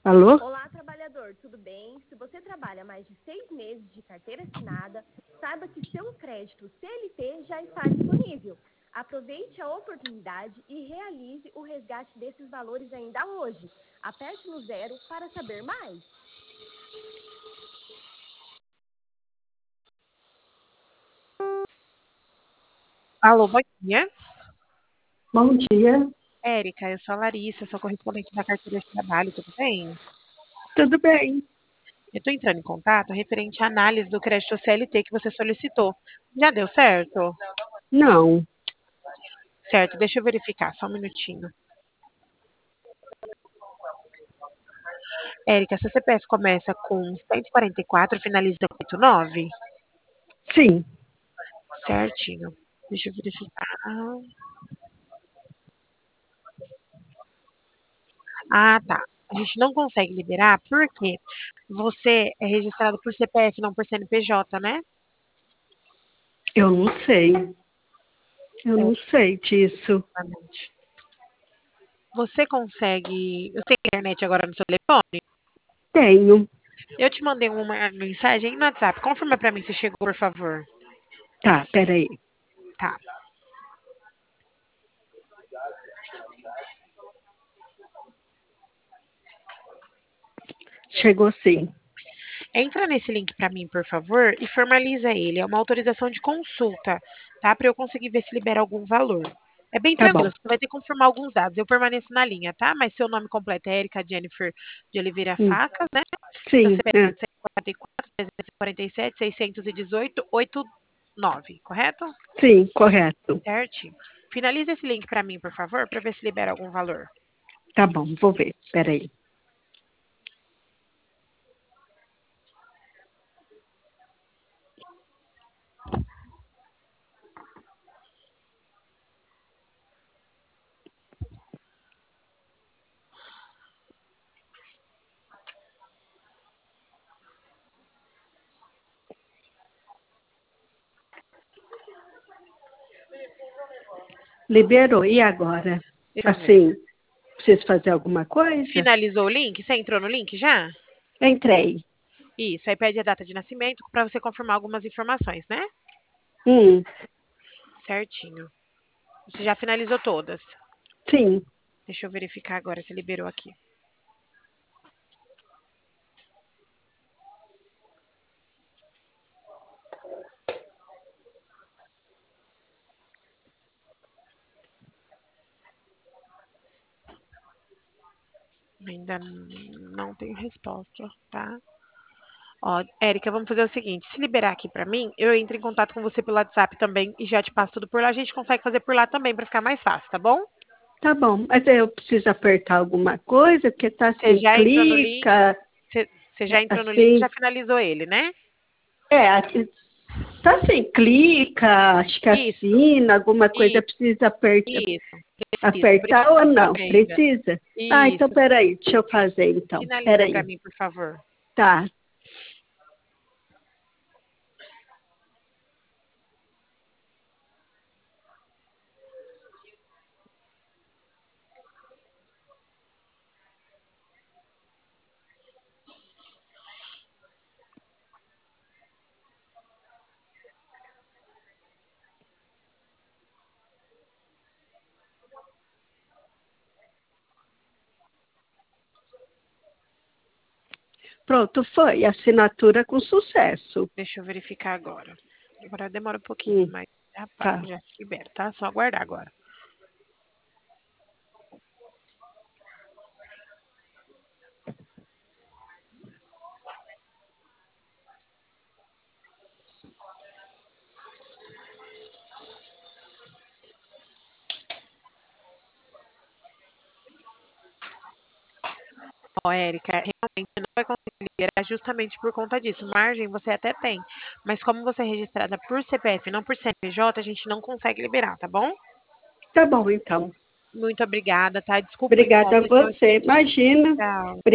Alô? Olá, trabalhador, tudo bem? Se você trabalha mais de 6 meses de carteira assinada, saiba que seu crédito CLT já está disponível. Aproveite a oportunidade e realize o resgate desses valores ainda hoje. Aperte no zero para saber mais. Alô, bom dia. Bom dia. Érica, eu sou a Larissa, sou correspondente da carteira de trabalho, tudo bem? Tudo bem? Eu estou entrando em contato referente à análise do crédito CLT que você solicitou. Já deu certo? Não. Certo, deixa eu verificar, só um minutinho. Érica, seu CPF começa com 144 e finaliza com 89? Sim. Certinho. Deixa eu verificar. Ah, tá. A gente não consegue liberar porque você é registrado por CPF, não por CNPJ, né? Eu não sei. Eu não sei disso. Exatamente. Você consegue. Eu tenho internet agora no seu telefone? Tenho. Eu te mandei uma mensagem no WhatsApp. Confirma pra mim se chegou, por favor. Tá, peraí. Tá. Chegou sim. Entra nesse link pra mim, por favor, e formaliza ele. É uma autorização de consulta, tá? Pra eu conseguir ver se libera algum valor. É bem Tá tranquilo, bom. você vai ter que confirmar alguns dados. Eu permaneço na linha, tá? Mas seu nome completo é Érica Jennifer de Oliveira Hum. Facas, né? Seu Sim. CPF É. é 144, 347, 618, 89, correto? Sim, correto. Certinho. Finaliza esse link pra mim, por favor, pra ver se libera algum valor. Tá bom, vou ver. Peraí. Liberou. E agora? Deixa eu ver. Assim, preciso fazer alguma coisa? Finalizou o link? Você entrou no link já? Entrei. Isso, aí pede a data de nascimento para você confirmar algumas informações, né? Hum. Certinho. Você já finalizou todas. Sim. Deixa eu verificar agora se liberou aqui. Ainda não tenho resposta, tá? Ó, Érica, vamos fazer o seguinte: se liberar aqui para mim, eu entro em contato com você pelo WhatsApp também e já te passo tudo por lá. A gente consegue fazer por lá também para ficar mais fácil, tá bom? Tá bom. Mas eu preciso apertar alguma coisa, porque tá Você assim, já entrou no link, clica, você já entrou no link e assim. já finalizou ele, né? Aqui tá assim, clica, acho que Isso, assina, alguma coisa isso, precisa apertar. isso. Precisa, por isso Apertar que ou eu tô não? vendo. Precisa? Ah, então Isso. peraí, deixa eu fazer então. Finaliza para Peraí. mim, por favor. Tá. Pronto, foi. Assinatura com sucesso. Deixa eu verificar agora. Agora demora um pouquinho, Hum, mas tá. já se libera, tá? Só aguardar agora. Ó, Érica, realmente não vai conseguir liberar justamente por conta disso. Margem você até tem, mas como você é registrada por CPF, não por CNPJ, a gente não consegue liberar, tá bom? Tá bom, então. Muito obrigada, tá? Desculpa o Obrigada a incômodo, então. você. Imagina. Tchau.